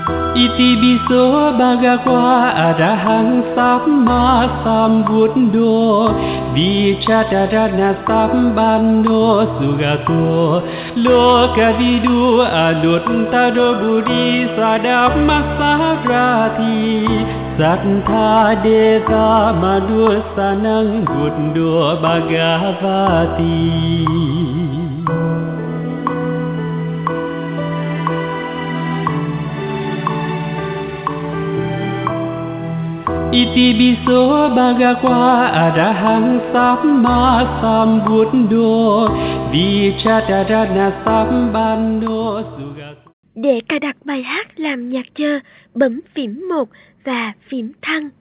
Itibiso bhagava arahang samma sambuddho Vichadarana sambandho sugato Lokavidu aluttaro buddhi sadammasarati Sattha desa manusanang buddho bhagavati Itibiso bhagava arahang samma sambuddho Vichadarana sambandho sugato. Để cài đặt bài hát làm nhạc chờ, bấm phím 1 và phím thăng.